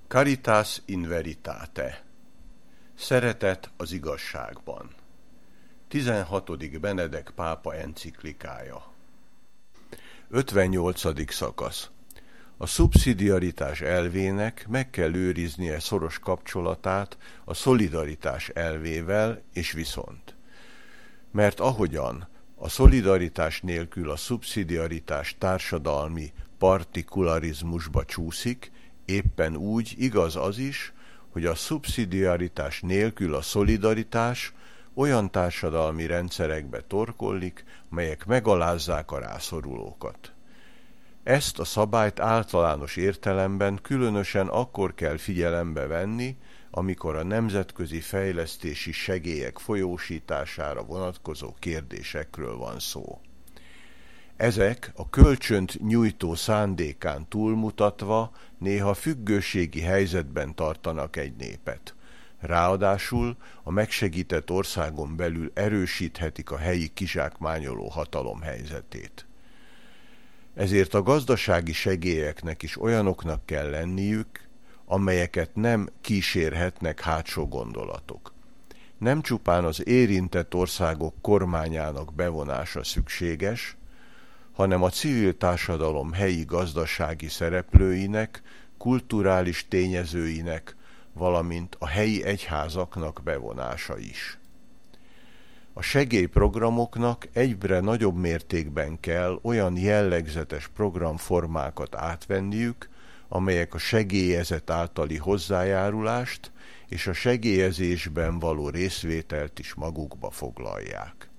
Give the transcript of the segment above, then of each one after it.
Caritas in veritate. Szeretet az igazságban. 16. Benedek pápa enciklikája. 58. szakasz. A szubszidiaritás elvének meg kell őriznie szoros kapcsolatát a szolidaritás elvével és viszont. Mert ahogyan a szolidaritás nélkül a szubszidiaritás társadalmi partikularizmusba csúszik, éppen úgy igaz az is, hogy a szubszidiaritás nélkül a szolidaritás olyan társadalmi rendszerekbe torkollik, melyek megalázzák a rászorulókat. Ezt a szabályt általános értelemben különösen akkor kell figyelembe venni, amikor a nemzetközi fejlesztési segélyek folyósítására vonatkozó kérdésekről van szó. Ezek a kölcsönt nyújtó szándékán túlmutatva néha függőségi helyzetben tartanak egy népet. Ráadásul a megsegített országon belül erősíthetik a helyi kizsákmányoló hatalom helyzetét. Ezért a gazdasági segélyeknek is olyanoknak kell lenniük, amelyeket nem kísérhetnek hátsó gondolatok. Nem csupán az érintett országok kormányának bevonása szükséges, hanem a civil társadalom helyi gazdasági szereplőinek, kulturális tényezőinek, valamint a helyi egyházaknak bevonása is. A segélyprogramoknak egyre nagyobb mértékben kell olyan jellegzetes programformákat átvenniük, amelyek a segélyezet általi hozzájárulást és a segélyezésben való részvételt is magukba foglalják.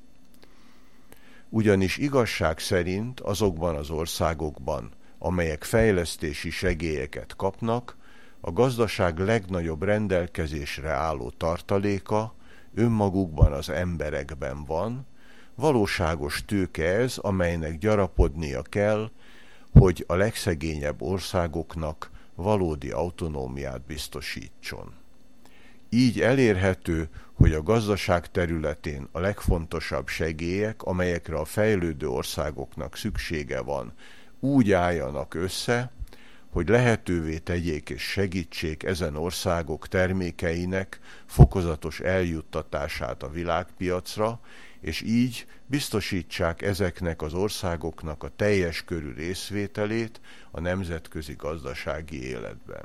Ugyanis igazság szerint azokban az országokban, amelyek fejlesztési segélyeket kapnak, a gazdaság legnagyobb rendelkezésre álló tartaléka önmagukban az emberekben van, valóságos tőke ez, amelynek gyarapodnia kell, hogy a legszegényebb országoknak valódi autonómiát biztosítson. Így elérhető, hogy a gazdaság területén a legfontosabb segélyek, amelyekre a fejlődő országoknak szüksége van, úgy álljanak össze, hogy lehetővé tegyék és segítsék ezen országok termékeinek fokozatos eljuttatását a világpiacra, és így biztosítsák ezeknek az országoknak a teljes körű részvételét a nemzetközi gazdasági életben.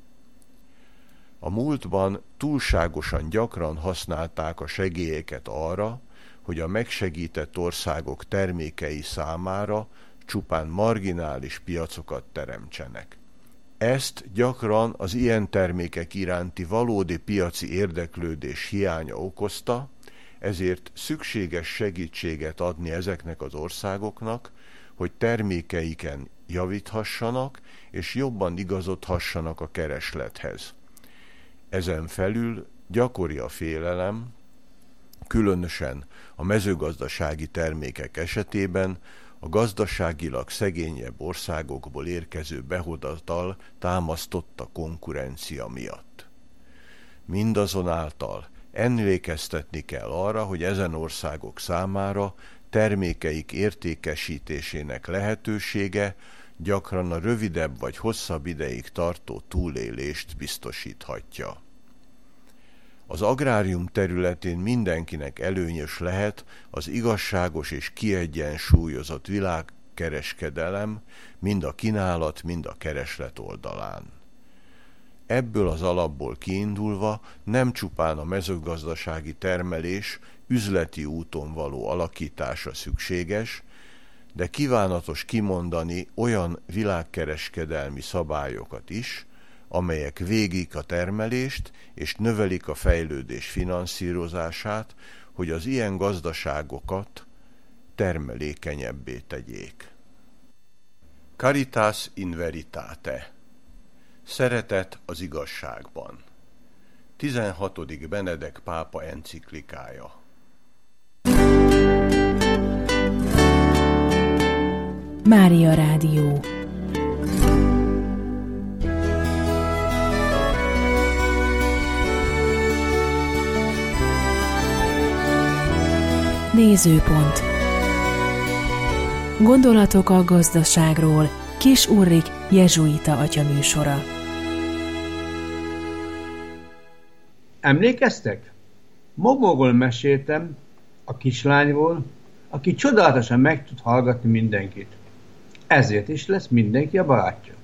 A múltban túlságosan gyakran használták a segélyeket arra, hogy a megsegített országok termékei számára csupán marginális piacokat teremtsenek. Ezt gyakran az ilyen termékek iránti valódi piaci érdeklődés hiánya okozta, ezért szükséges segítséget adni ezeknek az országoknak, hogy termékeiken javíthassanak és jobban igazodhassanak a kereslethez. Ezen felül gyakori a félelem, különösen a mezőgazdasági termékek esetében a gazdaságilag szegényebb országokból érkező behozatal támasztott a konkurencia miatt. Mindazonáltal emlékeztetni kell arra, hogy ezen országok számára termékeik értékesítésének lehetősége gyakran a rövidebb vagy hosszabb ideig tartó túlélést biztosíthatja. Az agrárium területén mindenkinek előnyös lehet az igazságos és kiegyensúlyozott világkereskedelem mind a kínálat, mind a kereslet oldalán. Ebből az alapból kiindulva nem csupán a mezőgazdasági termelés üzleti úton való alakítása szükséges, de kívánatos kimondani olyan világkereskedelmi szabályokat is, amelyek végik a termelést és növelik a fejlődés finanszírozását, hogy az ilyen gazdaságokat termelékenyebbé tegyék. Caritas in veritate. Szeretet az igazságban. 16. Benedek pápa enciklikája. Mária Rádió. Nézőpont. Gondolatok a gazdaságról. Kis Ulrik jezsuita atyaműsora. Emlékeztek? Mogóról meséltem, a kislányról, aki csodálatosan meg tud hallgatni mindenkit. Ezért is lesz mindenki a barátja.